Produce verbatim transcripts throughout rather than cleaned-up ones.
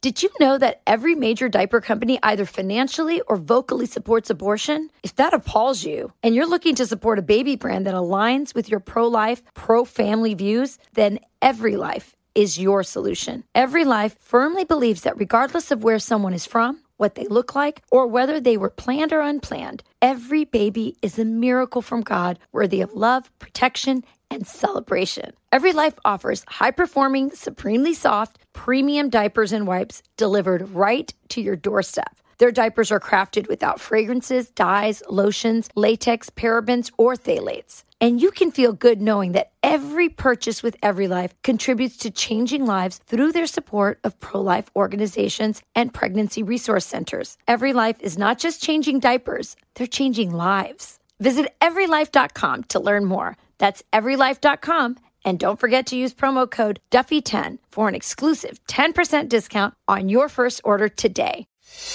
Did you know that every major diaper company either financially or vocally supports abortion? If that appalls you and you're looking to support a baby brand that aligns with your pro-life, pro-family views, then EveryLife is your solution. EveryLife firmly believes that regardless of where someone is from, what they look like, or whether they were planned or unplanned, every baby is a miracle from God worthy of love, protection, and celebration. EveryLife offers high-performing, supremely soft, premium diapers and wipes delivered right to your doorstep. Their diapers are crafted without fragrances, dyes, lotions, latex, parabens, or phthalates. And you can feel good knowing that every purchase with EveryLife contributes to changing lives through their support of pro-life organizations and pregnancy resource centers. EveryLife is not just changing diapers, they're changing lives. Visit every life dot com to learn more. That's every life dot com. And don't forget to use promo code Duffy ten for an exclusive ten percent discount on your first order today.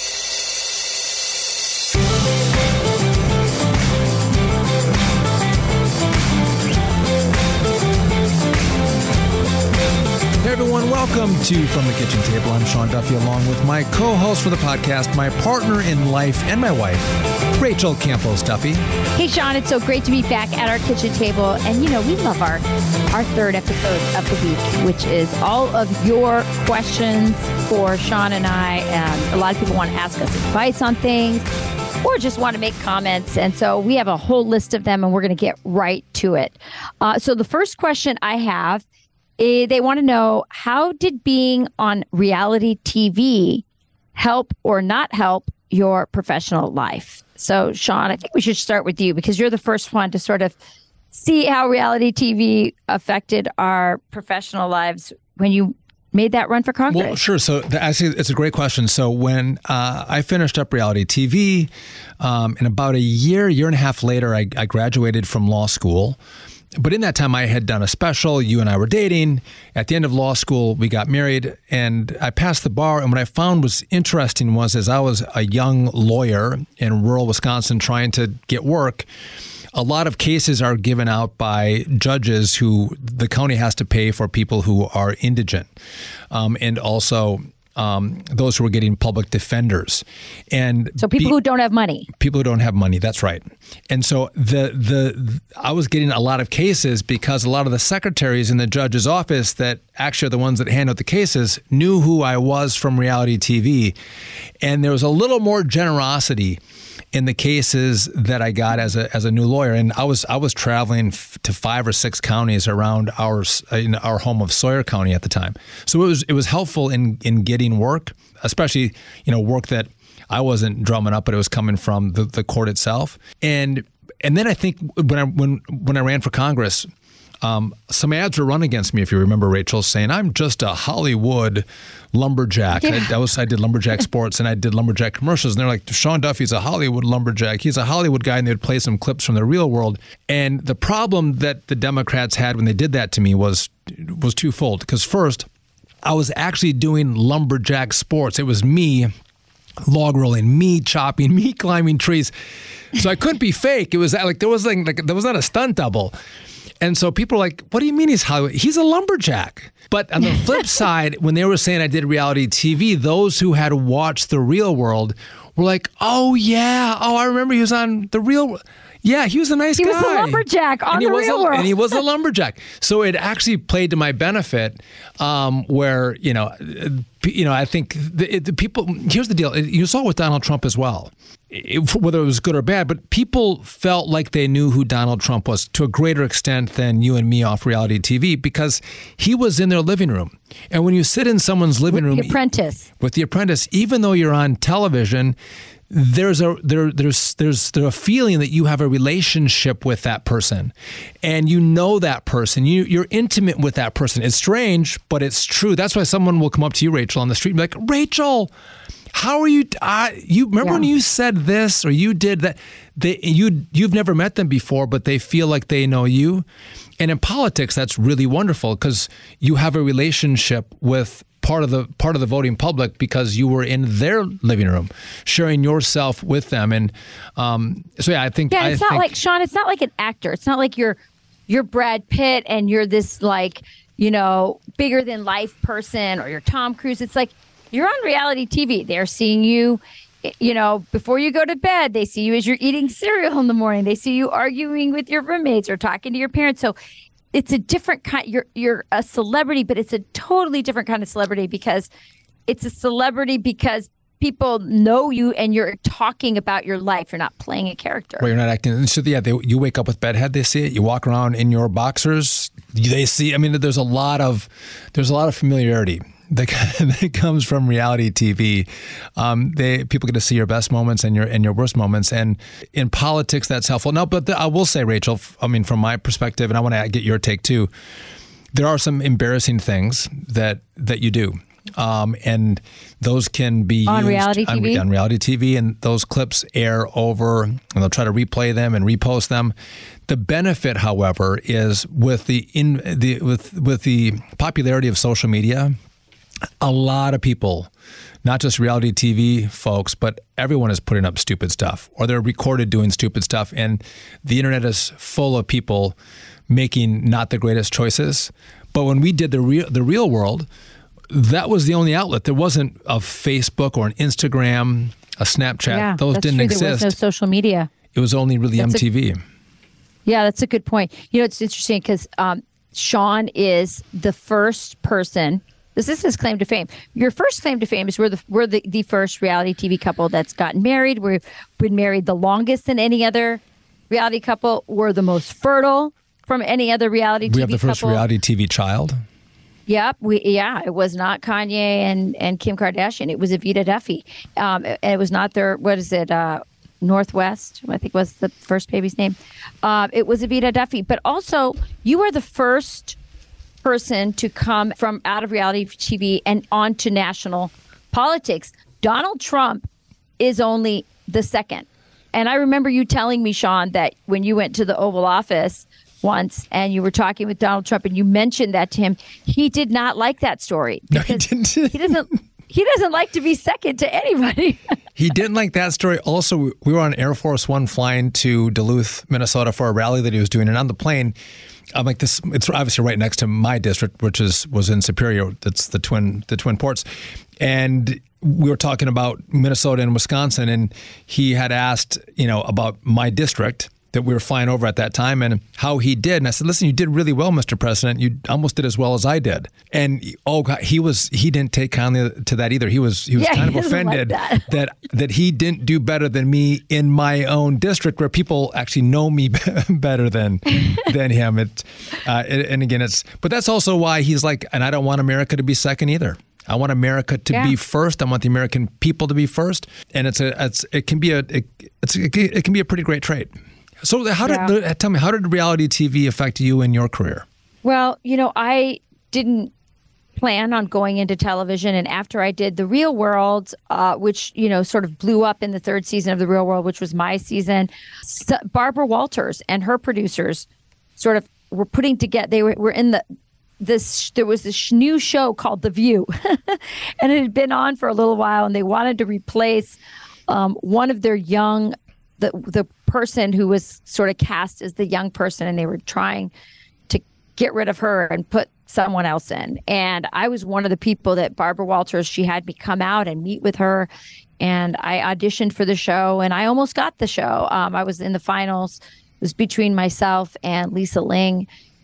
Hey everyone, welcome to From the Kitchen Table. I'm Sean Duffy, along with my co-host for the podcast, my partner in life, and my wife, Rachel Campos Duffy. Hey Sean, it's so great to be back at our kitchen table. And you know, we love our, our third episode of the week, which is all of your questions for Sean and I. And a lot of people want to ask us advice on things or just want to make comments. And so we have a whole list of them and we're going to get right to it. Uh, so the first question I have, is they want to know, how did being on reality T V help or not help your professional life? So, Sean, I think we should start with you because you're the first one to sort of see how reality T V affected our professional lives when you made that run for Congress. Well, sure. So the, actually, it's a great question. So when uh, I finished up reality T V, um, and about a year, year and a half later, I, I graduated from law school. But in that time, I had done a special. You and I were dating. At the end of law school, we got married, and I passed the bar. And what I found was interesting was, as I was a young lawyer in rural Wisconsin trying to get work, a lot of cases are given out by judges who the county has to pay for people who are indigent, um, and also Um, those who are getting public defenders. And so people be, who don't have money. People who don't have money, that's right. And so the the I was getting a lot of cases because a lot of the secretaries in the judge's office that actually are the ones that hand out the cases knew who I was from reality T V. And there was a little more generosity in the cases that I got as a as a new lawyer. And I was I was traveling f- to five or six counties around our in our home of Sawyer County at the time. So it was it was helpful in in getting work, especially, you know, work that I wasn't drumming up, but it was coming from the, the court itself. And and then I think when I when when I ran for Congress, Um, some ads were run against me, if you remember, Rachel, saying I'm just a Hollywood lumberjack. Yeah. I, I was I did lumberjack sports and I did lumberjack commercials, and they're like, Sean Duffy's a Hollywood lumberjack. He's a Hollywood guy, and they'd play some clips from the real world. And the problem that the Democrats had when they did that to me was was twofold. Because first, I was actually doing lumberjack sports. It was me log rolling, me chopping, me climbing trees. So I couldn't be fake. It was like there was like, like there was not a stunt double. And so people are like, what do you mean he's Hollywood? He's a lumberjack. But on the flip side, when they were saying I did reality T V, those who had watched The Real World were like, oh, yeah. Oh, I remember he was on The Real World. Yeah, he was a nice he guy. He was a lumberjack on The Real a, World. And he was a lumberjack. So it actually played to my benefit, um, where, you know, you know, I think the, the people, here's the deal. You saw it with Donald Trump as well, it, whether it was good or bad, but people felt like they knew who Donald Trump was to a greater extent than you and me off reality T V, because he was in their living room. And when you sit in someone's living with room. The Apprentice. With The Apprentice, even though you're on television, there's a there there's there's there's a feeling that you have a relationship with that person, and you know that person. You you're intimate with that person. It's strange, but it's true. That's why someone will come up to you, Rachel, on the street and be like, Rachel, how are you? Uh, you remember yeah. when you said this or you did that? They you you've never met them before, but they feel like they know you. And in politics, that's really wonderful because you have a relationship with part of the part of the voting public because you were in their living room, sharing yourself with them. And um, so, yeah, I think. Yeah, it's I not think, like Sean. It's not like an actor. It's not like you're you're Brad Pitt and you're this like you know bigger than life person or you're Tom Cruise. It's like You're on reality T V. They're seeing you, you know, before you go to bed. They see you as you're eating cereal in the morning. They see you arguing with your roommates or talking to your parents. So it's a different kind. You're you're a celebrity, but it's a totally different kind of celebrity because it's a celebrity because people know you and you're talking about your life. You're not playing a character. Right, you're not acting. So yeah, they, you wake up with bedhead. They see it. You walk around in your boxers. They see. I mean, there's a lot of there's a lot of familiarity that, that comes from reality T V. Um, they people get to see your best moments and your and your worst moments. And in politics, that's helpful. No, but the, I will say, Rachel. I mean, from my perspective, and I want to get your take too. There are some embarrassing things that that you do. Um, and those can be on used reality T V? On, on reality T V, and those clips air over, and they'll try to replay them and repost them. The benefit, however, is with the in the with with the popularity of social media, a lot of people, not just reality T V folks, but everyone is putting up stupid stuff, or they're recorded doing stupid stuff, and the internet is full of people making not the greatest choices. But when we did the real the real world, that was the only outlet. There wasn't a Facebook or an Instagram, a Snapchat. Yeah, Those that's didn't true. exist. There was no social media. It was only really That's M T V. A, yeah, that's a good point. You know, it's interesting because um, Sean is the first person. This is his claim to fame. Your first claim to fame is we're the we're the, the first reality T V couple that's gotten married. We've been married the longest than any other reality couple. We're the most fertile from any other reality T V couple. We have the first couple. reality T V child. Yep, we yeah, it was not Kanye and, and Kim Kardashian. It was Evita Duffy. Um, it, it was not their what is it? Uh, Northwest, I think was the first baby's name. Uh, it was Evita Duffy. But also, you are the first person to come from out of reality T V and onto national politics. Donald Trump is only the second. And I remember you telling me, Sean, that when you went to the Oval Office once and you were talking with Donald Trump and you mentioned that to him, he did not like that story because no, he, he doesn't he doesn't like to be second to anybody. He didn't like that story. Also, we were on Air Force One flying to Duluth, Minnesota for a rally that he was doing, and on the plane, I'm like, this. It's obviously right next to my district, which is was in Superior. That's the twin the Twin Ports, and we were talking about Minnesota and Wisconsin, and he had asked, you know, about my district that we were flying over at that time and how he did. And I said, listen, you did really well, Mister President. You almost did as well as I did. And oh God, he was he didn't take kindly to that either. He was he was yeah, kind he of offended like that. that that he didn't do better than me in my own district where people actually know me better than than him. It, uh, and again, it's but that's also why he's like, and I don't want America to be second either. I want America to yeah. be first. I want the American people to be first. And it's a it's it can be a it, it's it can be a pretty great trait. So how did yeah. tell me how did reality T V affect you in your career? Well, you know, I didn't plan on going into television, and after I did The Real World, uh, which you know sort of blew up in the third season of The Real World, which was my season, so Barbara Walters and her producers sort of were putting together. They were, were in the this. There was this new show called The View, and it had been on for a little while, and they wanted to replace um, one of their young. The the person who was sort of cast as the young person, and they were trying to get rid of her and put someone else in. And I was one of the people that Barbara Walters, she had me come out and meet with her. And I auditioned for the show, and I almost got the show. Um, I was in the finals. It was between myself and Lisa Ling.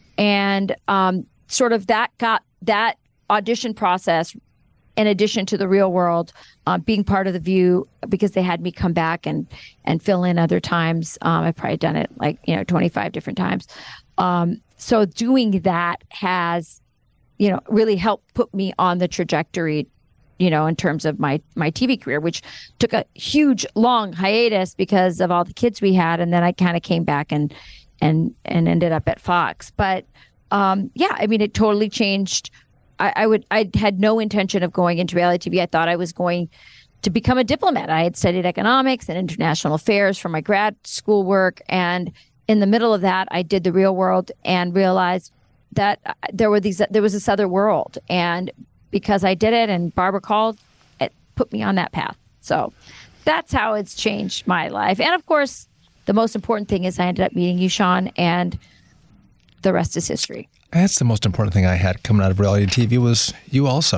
And um, sort of that got that audition process, in addition to The Real World, uh, being part of The View, because they had me come back and and fill in other times. Um, I've probably done it like, you know, twenty-five different times. Um, so doing that has, you know, really helped put me on the trajectory, you know, in terms of my, my T V career, which took a huge, long hiatus because of all the kids we had. And then I kind of came back and, and, and ended up at Fox. But um, yeah, I mean, it totally changed. I, I would. I had no intention of going into reality T V. I thought I was going to become a diplomat. I had studied economics and international affairs for my grad school work, and in the middle of that, I did The Real World and realized that there were these. There was this other world, and because I did it, and Barbara called, it put me on that path. So that's how it's changed my life. And of course, the most important thing is I ended up meeting you, Sean, and the rest is history. That's the most important thing I had coming out of reality T V was you also.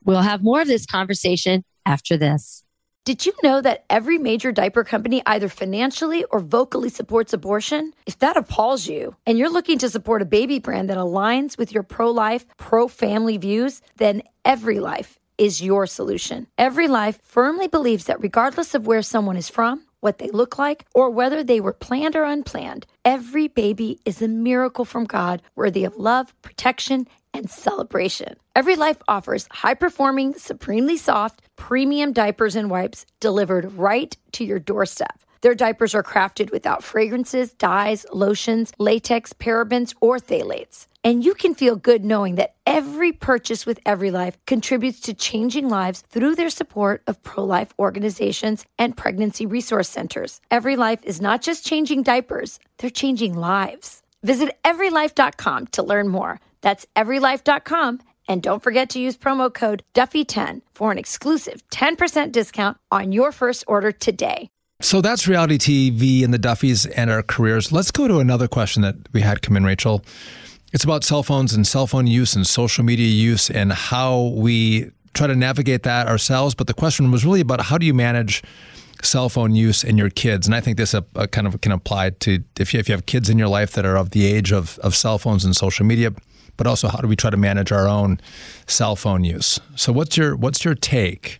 We'll have more of this conversation after this. Did you know that every major diaper company either financially or vocally supports abortion? If that appalls you and you're looking to support a baby brand that aligns with your pro-life, pro-family views, then EveryLife is your solution. EveryLife firmly believes that regardless of where someone is from, what they look like, or whether they were planned or unplanned, every baby is a miracle from God, worthy of love, protection, and celebration. EveryLife offers high-performing, supremely soft, premium diapers and wipes delivered right to your doorstep. Their diapers are crafted without fragrances, dyes, lotions, latex, parabens, or phthalates. And you can feel good knowing that every purchase with EveryLife contributes to changing lives through their support of pro-life organizations and pregnancy resource centers. EveryLife is not just changing diapers, they're changing lives. Visit every life dot com to learn more. That's every life dot com. And don't forget to use promo code Duffy ten for an exclusive ten percent discount on your first order today. So that's reality T V and the Duffys and our careers. Let's go to another question that we had come in, Rachel. It's about cell phones and cell phone use and social media use and how we try to navigate that ourselves. But the question was really about how do you manage cell phone use in your kids? And I think this uh, uh, kind of can apply to if you, if you have kids in your life that are of the age of, of cell phones and social media, but also how do we try to manage our own cell phone use? So what's your what's your take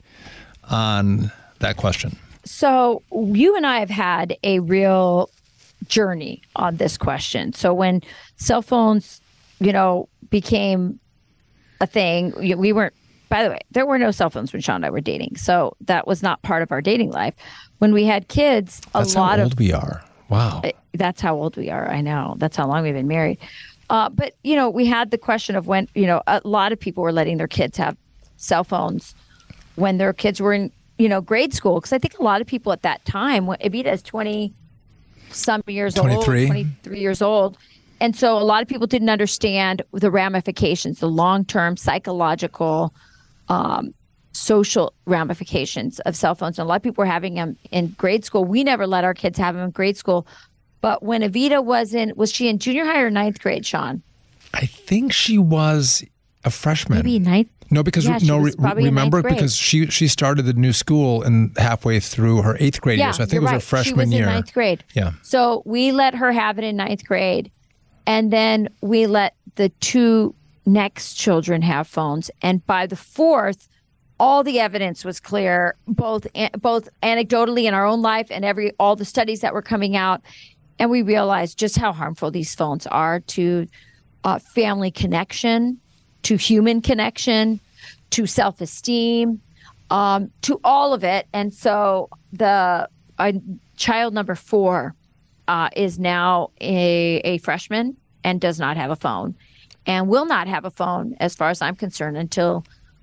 on that question? So you and I have had a real journey on this question. So when cell phones, you know, became a thing, we weren't, by the way, there were no cell phones when Sean and I were dating. So that was not part of our dating life. When we had kids, a that's lot how old of... we are. Wow. That's how old we are. I know. That's how long we've been married. Uh, but, you know, we had the question of when, you know, a lot of people were letting their kids have cell phones when their kids were in, you know, grade school. Because I think a lot of people at that time, Evita is twenty some years twenty-three. old, twenty-three years old. And so a lot of people didn't understand the ramifications, the long-term psychological, um, social ramifications of cell phones. And a lot of people were having them in grade school. We never let our kids have them in grade school. But when Evita was in, was she in junior high or ninth grade, Sean? I think she was a freshman. Maybe ninth. No, because yeah, no, re- remember because she she started the new school and halfway through her eighth grade yeah, year. So I think it was right. her freshman she was year. in ninth grade. Yeah. So we let her have it in ninth grade, and then we let the two next children have phones. And by the fourth, all the evidence was clear, both both anecdotally in our own life and every all the studies that were coming out. And we realized just how harmful these phones are to uh, family connection, to human connection, to self-esteem, um, to all of it. And so the uh, child number four uh, is now a, a freshman and does not have a phone and will not have a phone, as far as I'm concerned, until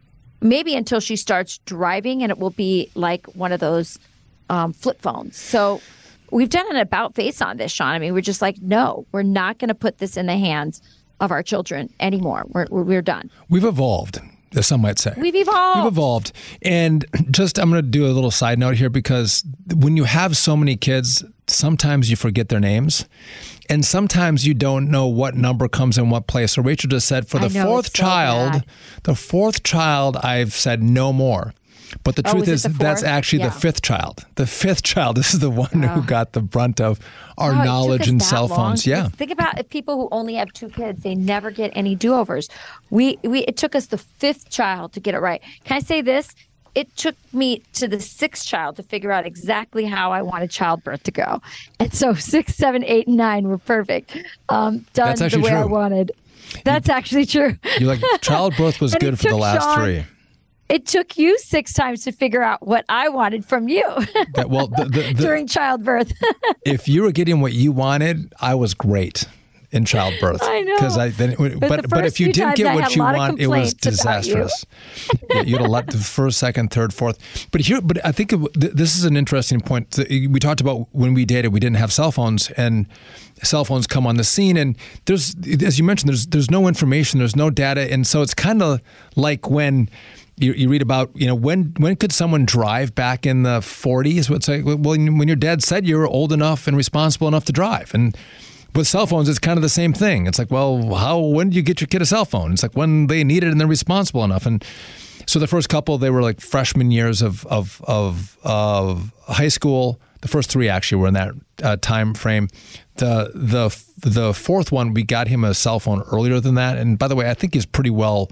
maybe until she starts driving, and it will be like one of those um, flip phones. So we've done an about face on this, Sean. I mean, we're just like, no, we're not going to put this in the hands of our children anymore. We're, we're we're done. We've evolved, as some might say. We've evolved. We've evolved. And just, I'm going to do a little side note here, because when you have so many kids, sometimes you forget their names. And sometimes you don't know what number comes in what place. So Rachel just said, for the know, fourth it's so child, bad. the fourth child, I've said no more. But the Oh, truth is is, it the that's fourth? actually Yeah. the fifth child. The fifth child, this is the one who got the brunt of our Wow, it took knowledge us and that cell long. phones. Yeah. Think about if people who only have two kids, they never get any do-overs. We we it took us the fifth child to get it right. Can I say this? It took me to the sixth child to figure out exactly how I wanted childbirth to go. And so six, seven, eight, and nine were perfect. Um, done That's the actually way I true. wanted. That's actually true. You're like, childbirth was And it good for the took last Sean- three. It took you six times to figure out what I wanted from you That, well, the, the, the, during childbirth. if you were getting what you wanted, I was great in childbirth. I know. Because I then, but the but, but if first you few didn't times get I what had a you lot of want, it was complaints about you. disastrous. Yeah, you'd have let the first, second, third, fourth. But here, but I think it, th- this is an interesting point. We talked about when we dated, we didn't have cell phones, and cell phones come on the scene, and there's, as you mentioned, there's there's no information, there's no data, and so it's kind of like when. You, you read about, you know, when when could someone drive back in the forties? It's like, well, when your dad said you were old enough and responsible enough to drive. And with cell phones, it's kind of the same thing. It's like, well, how when do you get your kid a cell phone? It's like when they need it and they're responsible enough. And So the first couple, they were like freshman years of of of, of high school. The first three actually were in that uh, time frame. The the the fourth one, we got him a cell phone earlier than that. And by the way, I think he's pretty well.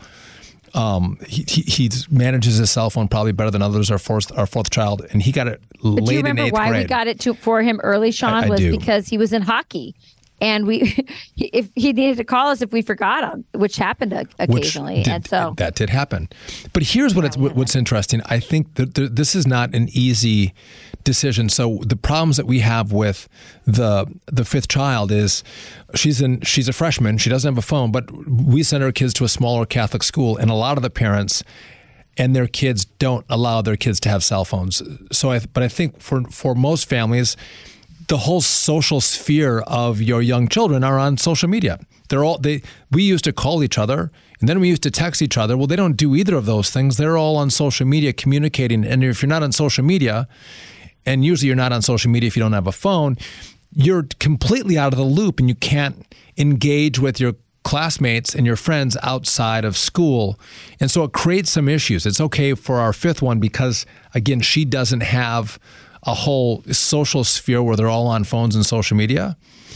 Um, he, he he manages his cell phone probably better than others. Our fourth our fourth child, and he got it but late in eighth grade. do you remember why we got it to for him early, Sean? I, I was do. because he was in hockey. And we, if he needed to call us if we forgot him, which happened occasionally, which did, and so that did happen. But here's what it's what's interesting. I think that th- this is not an easy decision. So the problems that we have with the the fifth child is she's in she's a freshman. She doesn't have a phone, but we send our kids to a smaller Catholic school, and a lot of the parents and their kids don't allow their kids to have cell phones. So, I, but I think for for most families, the whole social sphere of your young children are on social media. They're all they. We used to call each other, and then we used to text each other. Well, they don't do either of those things. They're all on social media communicating. And if you're not on social media, and usually you're not on social media if you don't have a phone, you're completely out of the loop, and you can't engage with your classmates and your friends outside of school. And so it creates some issues. It's okay for our fifth one because, again, she doesn't have a whole social sphere where they're all on phones and social media.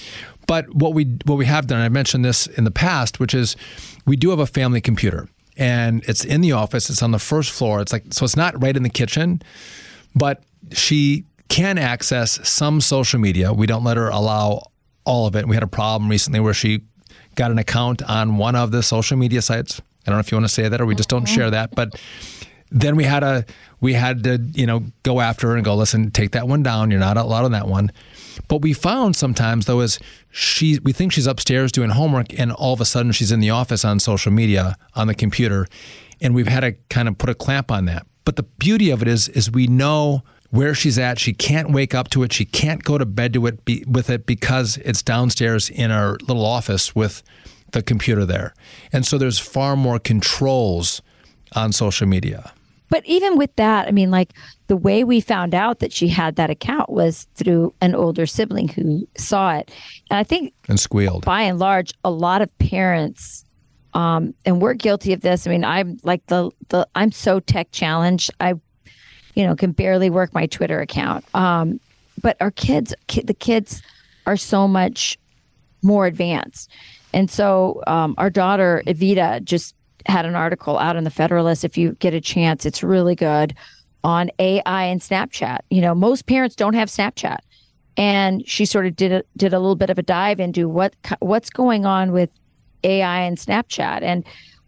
But what we what we have done, I mentioned this in the past, which is we do have a family computer, and it's in the office. It's on the first floor. It's like so it's not right in the kitchen, but she can access some social media. We don't let her allow all of it. We had a problem recently where she got an account on one of the social media sites. I don't know if you want to say that or we just don't share that, but then we had a we had to, you know, go after her and go, listen, take that one down. You're not allowed on that one. But we found sometimes though is she we think she's upstairs doing homework and all of a sudden she's in the office on social media on the computer, and we've had to kind of put a clamp on that. But the beauty of it is is we know where she's at. She can't wake up to it. She can't go to bed to it be, with it because it's downstairs in our little office with the computer there. And so there's far more controls on social media. But even with that, I mean, like the way we found out that she had that account was through an older sibling who saw it. And I think and squealed. By and large, a lot of parents, um, and we're guilty of this. I mean, I'm like the, the I'm so tech challenged. I, you know, can barely work my Twitter account. Um, but our kids, ki- the kids are so much more advanced. And so um, our daughter, Evita, just had an article out in the Federalist. If you get a chance, it's really good, on A I and Snapchat. You know, most parents don't have Snapchat. And she sort of did a, did a little bit of a dive into what what's going on with A I and Snapchat. And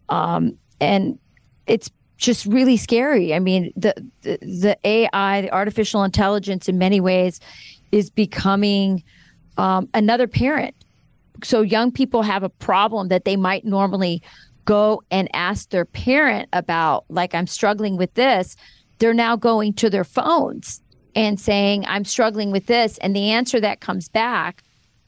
um, and it's just really scary. I mean, the, the the A I, the artificial intelligence, in many ways, is becoming um, another parent. So young people have a problem that they might normally go and ask their parent about, like, I'm struggling with this. They're now going to their phones and saying, I'm struggling with this. And the answer that comes back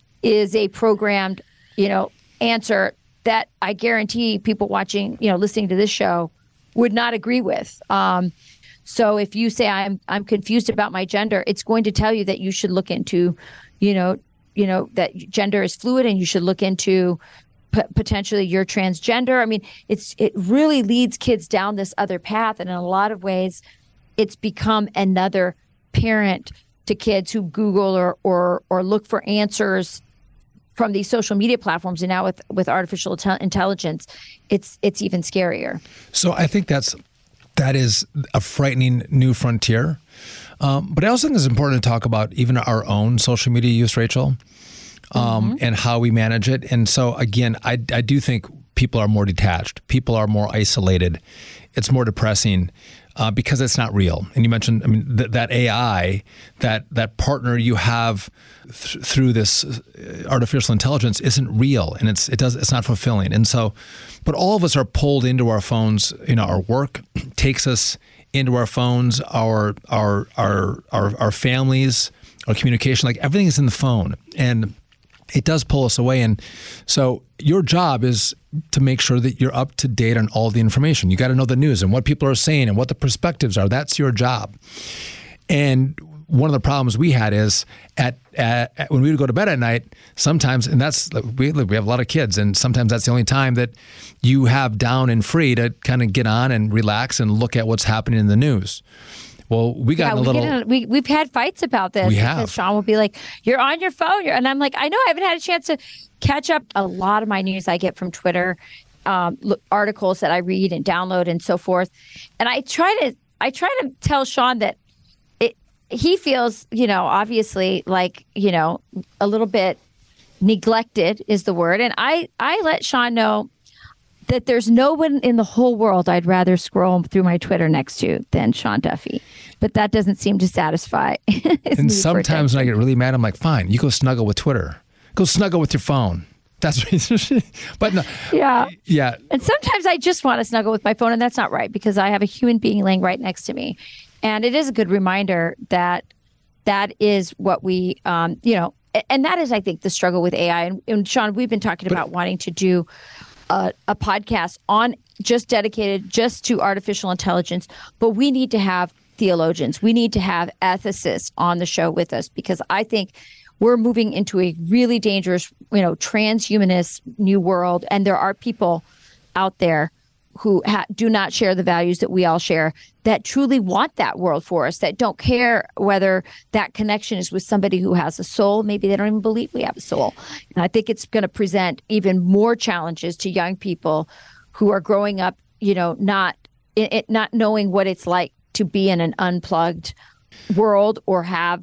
is a programmed, you know, answer that I guarantee people watching, you know, listening to this show would not agree with. Um, so if you say I'm I'm confused about my gender, it's going to tell you that you should look into, you know, you know, that gender is fluid and you should look into p- potentially you're transgender. I mean, it's it really leads kids down this other path. And in a lot of ways, it's become another parent to kids who Google or or or look for answers from these social media platforms. And now with, with artificial te- intelligence, it's it's even scarier. So I think that's that is a frightening new frontier. Um, but I also think it's important to talk about even our own social media use, Rachel, um, mm-hmm. and how we manage it. And so, again, I, I do think people are more detached. People are more isolated. It's more depressing uh, because it's not real. And you mentioned, I mean, th- that A I, that that partner you have th- through this artificial intelligence isn't real, and it's it does it's not fulfilling. And so, but all of us are pulled into our phones. You know, our work takes us into our phones, our our our our our families, our communication, like everything is in the phone, and it does pull us away. And so your job is to make sure that you're up to date on all the information. You got to know the news and what people are saying and what the perspectives are. That's your job. And one of the problems we had is at, at, at when we would go to bed at night, sometimes, and that's, we, we have a lot of kids, and sometimes that's the only time that you have down and free to kind of get on and relax and look at what's happening in the news. Well, we got yeah, in a we little... Get in, we, we've had fights about this. We because have. Sean will be like, you're on your phone. You're, and I'm like, I know, I haven't had a chance to catch up. A lot of my news I get from Twitter, um, look, articles that I read and download and so forth. And I try to, I try to tell Sean that it, he feels, you know, obviously like, you know, a little bit neglected is the word. And I, I let Sean know that there's no one in the whole world I'd rather scroll through my Twitter next to than Sean Duffy. But that doesn't seem to satisfy his And need sometimes for when I get really mad, I'm like, fine, you go snuggle with Twitter. Go snuggle with your phone. That's but no. Yeah. Yeah. And sometimes I just want to snuggle with my phone, and that's not right because I have a human being laying right next to me. And it is a good reminder that that is what we, um, you know, and that is, I think, the struggle with A I. And, and Sean, we've been talking but, about wanting to do A, a podcast on just dedicated just to artificial intelligence, but we need to have theologians. We need to have ethicists on the show with us because I think we're moving into a really dangerous, you know, transhumanist new world. And there are people out there who ha- do not share the values that we all share, that truly want that world for us, that don't care whether that connection is with somebody who has a soul. Maybe they don't even believe we have a soul. And I think it's going to present even more challenges to young people who are growing up, you know, not it, it, not knowing what it's like to be in an unplugged world or have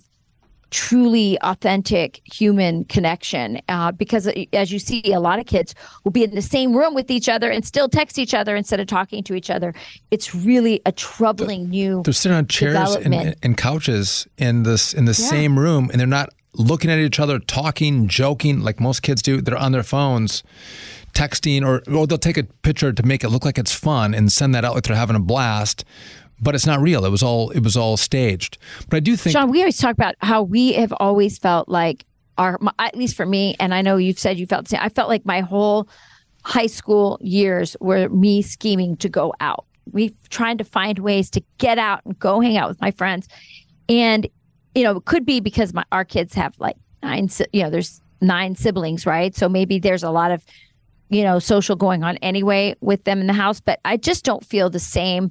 truly authentic human connection, uh, because as you see, a lot of kids will be in the same room with each other and still text each other instead of talking to each other. It's really a troubling new They're sitting on chairs and, and couches in this in the yeah. same room, and they're not looking at each other, talking, joking like most kids do. They're on their phones, texting, or, or they'll take a picture to make it look like it's fun and send that out like they're having a blast. But it's not real. It was all it was all staged. But I do think, Sean, we always talk about how we have always felt like our, at least for me, and I know you've said you felt the same. I felt like my whole high school years were me scheming to go out. We trying to find ways to get out and go hang out with my friends, and you know, it could be because my our kids have like nine, you know, there's nine siblings, right? So maybe there's a lot of, you know, social going on anyway with them in the house. But I just don't feel the same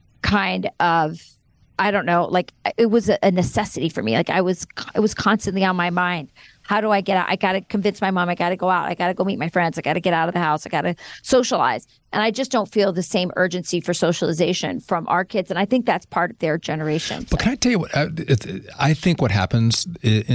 kind of, I don't know, like it was a necessity for me. Like I was, it was constantly on my mind. How do I get out? I got to convince my mom. I got to go out. I got to go meet my friends. I got to get out of the house. I got to socialize. And I just don't feel the same urgency for socialization from our kids. And I think that's part of their generation. But so. Can I tell you what, I think what happens,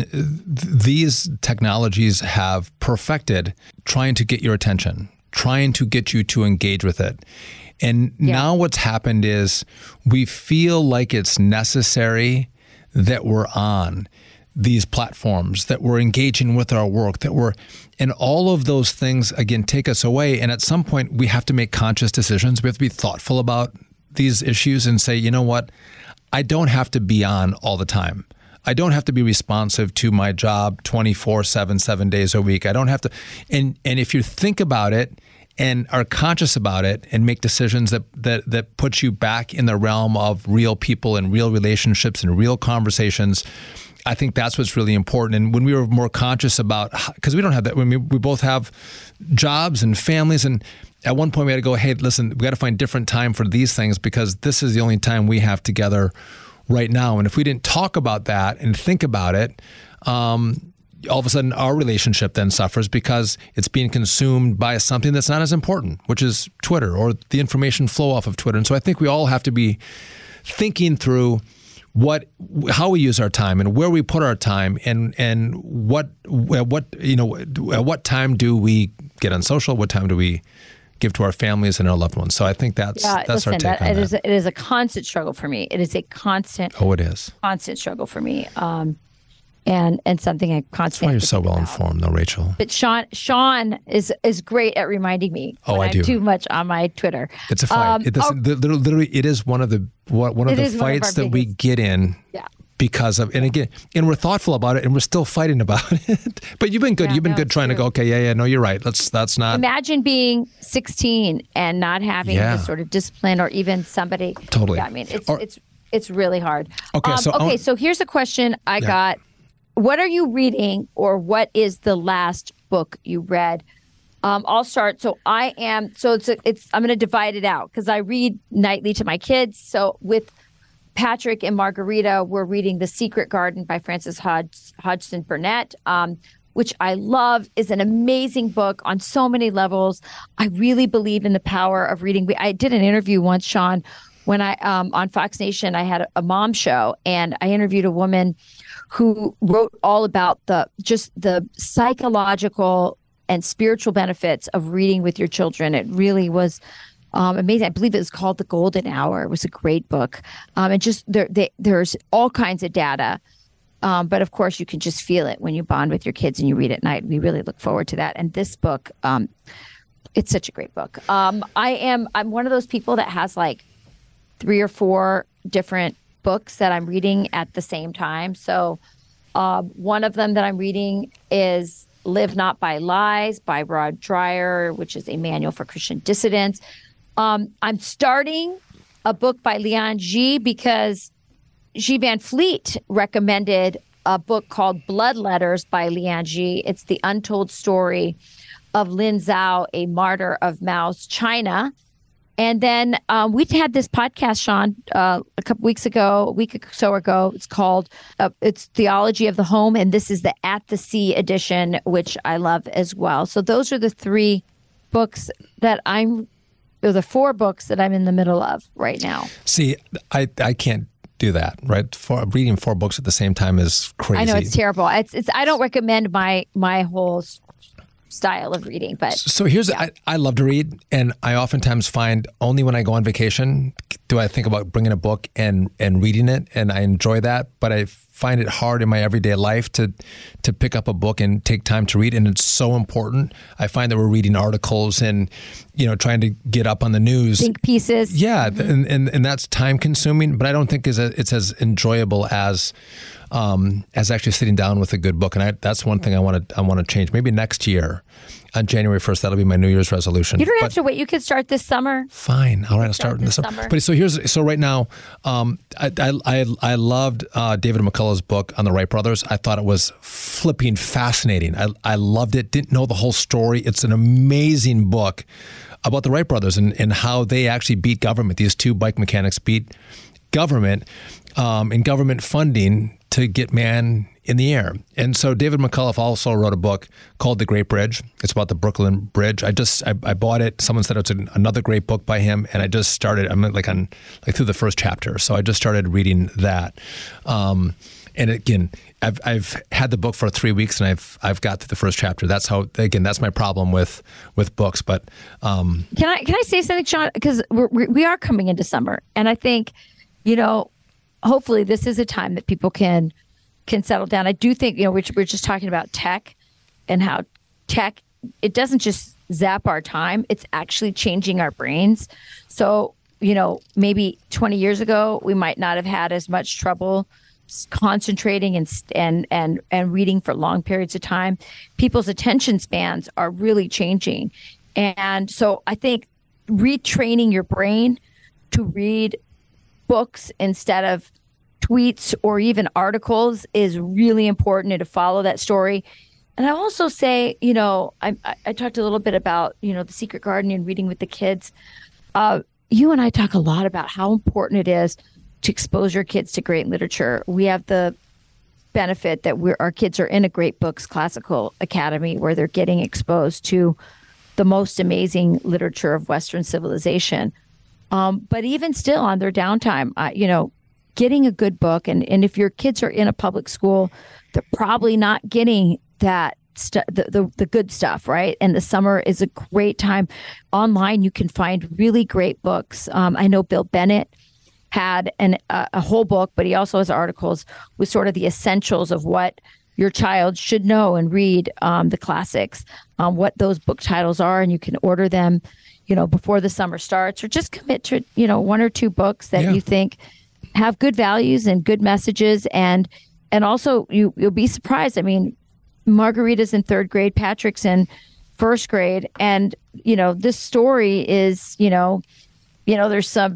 these technologies have perfected trying to get your attention, trying to get you to engage with it. And yeah. now what's happened is we feel like it's necessary that we're on these platforms, that we're engaging with our work, that we're, and all of those things, again, take us away. And at some point, we have to make conscious decisions. We have to be thoughtful about these issues and say, you know what, I don't have to be on all the time. I don't have to be responsive to my job twenty-four seven, seven days a week. I don't have to. And, and if you think about it, and are conscious about it and make decisions that, that that put you back in the realm of real people and real relationships and real conversations, I think that's what's really important. And when we were more conscious about, because we don't have that, when we, we both have jobs and families, and at one point we had to go, hey, listen, we got to find different time for these things because this is the only time we have together right now. And if we didn't talk about that and think about it, um, all of a sudden our relationship then suffers because it's being consumed by something that's not as important, which is Twitter or the information flow off of Twitter. And so I think we all have to be thinking through what, how we use our time and where we put our time, and and what what you know at what time do we get on social, what time do we give to our families and our loved ones. So I think that's yeah, that's listen, our take that, on it that. Is a, it is a constant struggle for me. It is a constant. Oh, it is constant struggle for me. Um, And and something I constantly. That's why you're so well informed, though, Rachel. But Sean Sean is is great at reminding me. Oh, when I do. I'm too much on my Twitter. It's a fight. Um, it, this, oh, literally, it is one of the one of the fights of that biggest, we get in. Yeah. Because of, and again, and we're thoughtful about it, and we're still fighting about it. But you've been good. Yeah, you've been no, good trying true. to go, okay, yeah, yeah, no, you're right. Let's, that's not. Imagine being sixteen and not having Yeah. the sort of discipline or even somebody. Totally. Yeah, I mean, it's Or- it's it's really hard. Okay, um, so okay, I'll- so here's a question I Yeah. got. What are you reading, or what is the last book you read? Um, I'll start. So I am. So it's a, it's. I'm going to divide it out because I read nightly to my kids. So with Patrick and Margarita, we're reading The Secret Garden by Frances Hodg- Hodgson Burnett, um, which I love. Is an amazing book on so many levels. I really believe in the power of reading. We, I did an interview once, Sean, when I um, on Fox Nation. I had a, a mom show, and I interviewed a woman who wrote all about the just the psychological and spiritual benefits of reading with your children. It really was um, amazing. I believe it was called The Golden Hour. It was a great book. Um, and just there, they, there's all kinds of data. Um, but of course, you can just feel it when you bond with your kids and you read at night. We really look forward to that. And this book, um, it's such a great book. Um, I am I'm one of those people that has like three or four different books that I'm reading at the same time. So uh, one of them that I'm reading is Live Not by Lies by Rod Dreher, which is a manual for Christian dissidents. Um, I'm starting a book by Leon G because G. Van Fleet recommended a book called Blood Letters by Leon G. It's the untold story of Lin Zhao, a martyr of Mao's China. And then um, we had this podcast, Sean, uh, a couple weeks ago, a week or so ago. It's called, uh, it's Theology of the Home, and this is the At the Sea edition, which I love as well. So those are the three books that I'm, or the four books that I'm in the middle of right now. See, I, I can't do that, right? For reading four books at the same time is crazy. I know, it's terrible. It's, it's, I don't recommend my, my whole style of reading, but so here's yeah. I, I love to read, and I oftentimes find only when I go on vacation do I think about bringing a book and and reading it, and I enjoy that, but I find it hard in my everyday life to to pick up a book and take time to read, and it's so important. I find that we're reading articles and you know trying to get up on the news, think pieces, yeah, mm-hmm. and, and and that's time consuming, but I don't think is it's as enjoyable as Um, as actually sitting down with a good book. And I, that's one thing I want to I want to change. Maybe next year on January first, that'll be my New Year's resolution. You don't but have to wait. You could start this summer. Fine. All right, I'll start, start in the summer. summer. But so here's so right now, um, I, I I I loved uh, David McCullough's book on the Wright brothers. I thought it was flipping fascinating. I I loved it. Didn't know the whole story. It's an amazing book about the Wright brothers and, and how they actually beat government. These two bike mechanics beat government um, and government funding to get man in the air. And so David McCullough also wrote a book called The Great Bridge. It's about the Brooklyn Bridge. I just, I, I bought it. Someone said it's an, another great book by him. And I just started, I'm like on, like through the first chapter. So I just started reading that. Um, and again, I've, I've had the book for three weeks and I've, I've got to the first chapter. That's how, again, that's my problem with, with books. But um, can I, can I say something, Sean? Because we're, we are coming into summer. And I think, you know, hopefully this is a time that people can can settle down. I do think, you know, we're, we're just talking about tech and how tech, it doesn't just zap our time. It's actually changing our brains. So, you know, maybe twenty years ago, we might not have had as much trouble concentrating and and and and reading for long periods of time. People's attention spans are really changing. And so I think retraining your brain to read books instead of tweets or even articles is really important, and to follow that story. And I also say, you know, I, I talked a little bit about, you know, The Secret Garden and reading with the kids. Uh, you and I talk a lot about how important it is to expose your kids to great literature. We have the benefit that we're, our kids are in a Great Books Classical Academy where they're getting exposed to the most amazing literature of Western civilization. Um, but even still on their downtime, uh, you know, getting a good book, and, and if your kids are in a public school, they're probably not getting that stu- the, the the good stuff, right? And the summer is a great time. Online, you can find really great books. Um, I know Bill Bennett had an, uh, a whole book, but he also has articles with sort of the essentials of what your child should know and read, um, the classics, um, what those book titles are, and you can order them, you know, before the summer starts, or just commit to, you know, one or two books that yeah. you think have good values and good messages. And, and also you, you'll be surprised. I mean, Margarita's in third grade, Patrick's in first grade. And, you know, this story is, you know, you know, there's some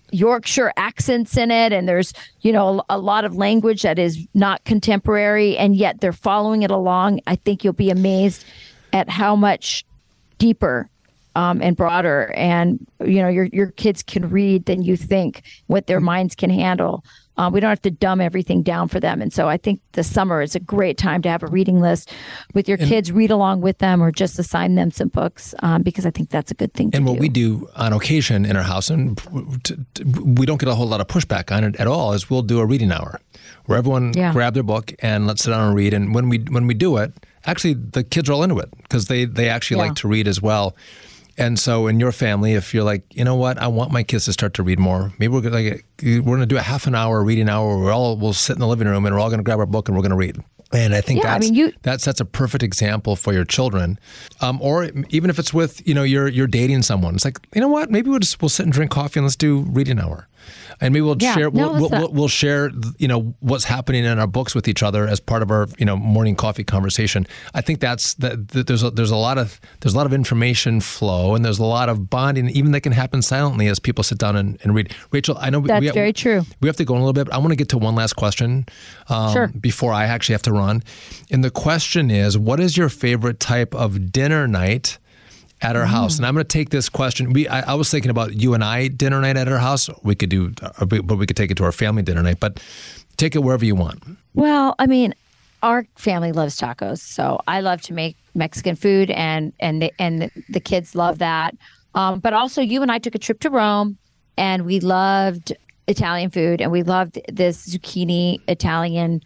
Yorkshire accents in it, and there's, you know, a lot of language that is not contemporary, and yet they're following it along. I think you'll be amazed at how much deeper um, and broader, and you know, your your kids can read than you think, what their minds can handle. Uh, we don't have to dumb everything down for them. And so I think the summer is a great time to have a reading list with your and, kids, read along with them, or just assign them some books, um, because I think that's a good thing to and do. And what we do on occasion in our house, and t- t- we don't get a whole lot of pushback on it at all, is we'll do a reading hour where everyone yeah. grab their book and let's sit down and read. And when we when we do it, actually the kids are all into it because they, they actually yeah. like to read as well. And so in your family, if you're like, you know what, I want my kids to start to read more, maybe we're going like, we're going to do a half an hour reading hour where we're all, we'll sit in the living room and we're all going to grab our book and we're going to read. And I think yeah, that's, I mean, you, that sets a perfect example for your children. Um, or even if it's with, you know, you're you're dating someone, it's like, you know what, maybe we'll just we'll sit and drink coffee and let's do reading hour. And maybe we'll yeah, share no, we'll, we'll, we'll share you know what's happening in our books with each other as part of our you know morning coffee conversation. I think that's that, that there's a, there's a lot of there's a lot of information flow, and there's a lot of bonding, even that can happen silently as people sit down and, and read. Rachel, I know that's we, very we, true. We have to go in a little bit. But I want to get to one last question um, sure. before I actually have to run. And the question is, what is your favorite type of dinner night at our mm. house? And I'm going to take this question. We, I, I was thinking about you and I dinner night at our house. We could do, but we could take it to our family dinner night. But take it wherever you want. Well, I mean, our family loves tacos, so I love to make Mexican food, and and the, and the, the kids love that. Um, but also, you and I took a trip to Rome, and we loved Italian food, and we loved this zucchini Italian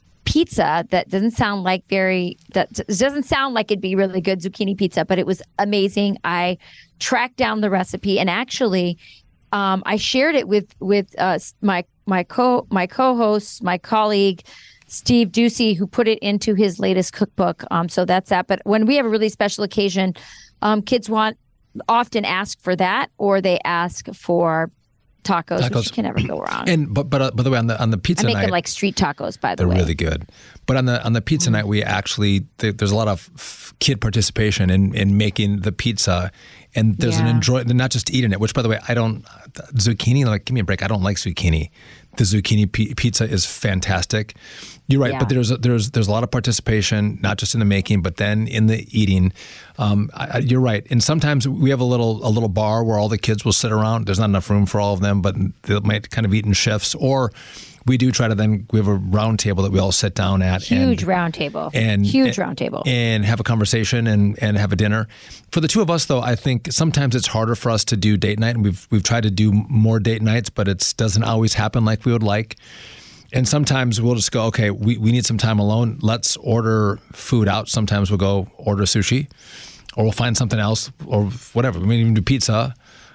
pizza that doesn't sound like very that doesn't sound like it'd be really good zucchini pizza, but it was amazing. I tracked down the recipe, and actually um, I shared it with with uh, my my co my co-host, my colleague Steve Ducey, who put it into his latest cookbook. Um, so that's that. But when we have a really special occasion, um, kids want often ask for that, or they ask for tacos, tacos. Which you can never go wrong. And but but uh, by the way, on the on the pizza I make night, them like street tacos. By the they're way, they're really good. But on the on the pizza mm-hmm. night, we actually there's a lot of f- kid participation in, in making the pizza, and there's yeah. an enjoy. They're not just eating it. Which, by the way, I don't zucchini. Like, give me a break. I don't like zucchini. The zucchini p- pizza is fantastic. You're right, yeah. but there's a, there's there's a lot of participation, not just in the making, but then in the eating. Um, I, you're right, and sometimes we have a little a little bar where all the kids will sit around. There's not enough room for all of them, but they might kind of eat in shifts. Or we do try to then we have a round table that we all sit down at. Huge and, round table. And huge and, round table. And have a conversation and, and have a dinner. For the two of us, though, I think sometimes it's harder for us to do date night, and we've we've tried to do more date nights, but it doesn't always happen like we would like. And sometimes we'll just go, okay, we, we need some time alone. Let's order food out. Sometimes we'll go order sushi, or we'll find something else, or whatever. We may even do pizza,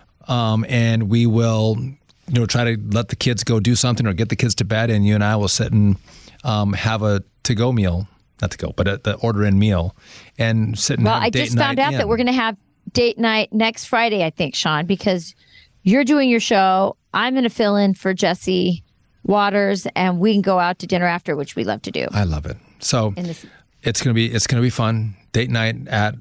um, and we will, you know, try to let the kids go do something or get the kids to bed, and you and I will sit and um, have a to-go meal, not to go, but a, the order-in meal, and sit and well, have I date just found night out in. that we're going to have date night next Friday, I think, Sean, because you're doing your show. I'm going to fill in for Jesse Waters, and we can go out to dinner after, which we love to do. I love it. So this- it's gonna be it's gonna be fun. Date night at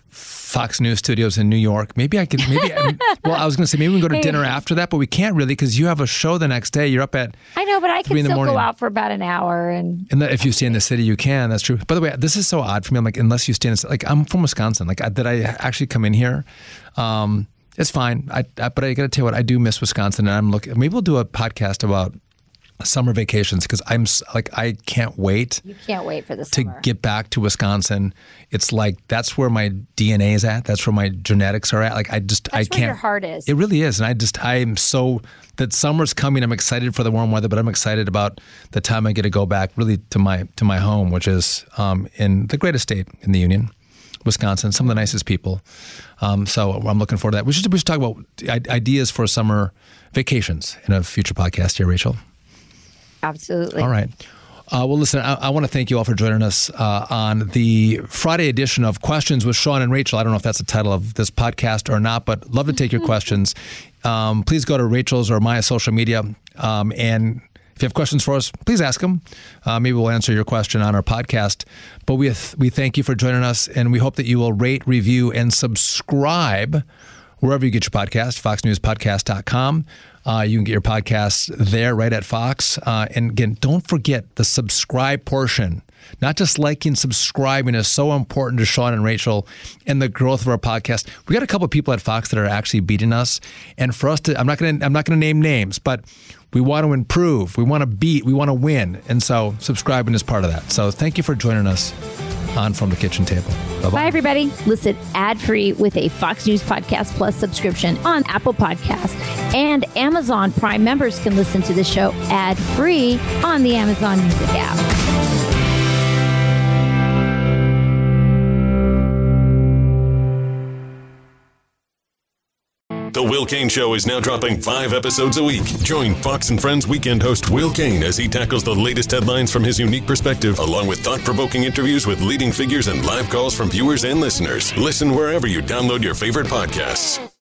Fox News Studios in New York. Maybe I could. Maybe I, well, I was gonna say maybe we can go to dinner after that, but we can't really because you have a show the next day. You're up at I know, but I can still morning. go out for about an hour. And and the, if you stay in the city, you can. That's true. By the way, this is so odd for me. I'm like, unless you stay in the, like I'm from Wisconsin. Like, I, did I actually come in here? Um, it's fine. I, I but I got to tell you what, I do miss Wisconsin, and I'm looking. Maybe we'll do a podcast about summer vacations because I'm like I can't wait. You can't wait for the to summer. get back to Wisconsin. It's like that's where my D N A is at. That's where my genetics are at. Like I just that's I can't. Where your heart is. It really is, and I just I'm so that summer's coming. I'm excited for the warm weather, but I'm excited about the time I get to go back really to my to my home, which is um, in the greatest state in the union, Wisconsin. Some of the nicest people. Um, so I'm looking forward to that. We should we should talk about ideas for summer vacations in a future podcast here, Rachel. Absolutely. All right. Uh, well, listen, I, I want to thank you all for joining us uh, on the Friday edition of Questions with Sean and Rachel. I don't know if that's the title of this podcast or not, but love to take your questions. Um, please go to Rachel's or my social media. Um, and if you have questions for us, please ask them. Uh, maybe we'll answer your question on our podcast. But we, we thank you for joining us, and we hope that you will rate, review, and subscribe wherever you get your podcast, fox news podcast dot com. Uh, you can get your podcasts there right at Fox. Uh, and again, don't forget the subscribe portion. Not just liking, subscribing is so important to Sean and Rachel and the growth of our podcast. We got a couple of people at Fox that are actually beating us. And for us to, I'm not going to, I'm not going to name names, but we want to improve. We want to beat. We want to win. And so subscribing is part of that. So thank you for joining us on From the Kitchen Table. Bye-bye. Bye, everybody. Listen ad-free with a Fox News Podcast Plus subscription on Apple Podcasts. And Amazon Prime members can listen to the show ad-free on the Amazon Music app. The Will Cain Show is now dropping five episodes a week. Join Fox and Friends weekend host Will Cain as he tackles the latest headlines from his unique perspective, along with thought-provoking interviews with leading figures and live calls from viewers and listeners. Listen wherever you download your favorite podcasts.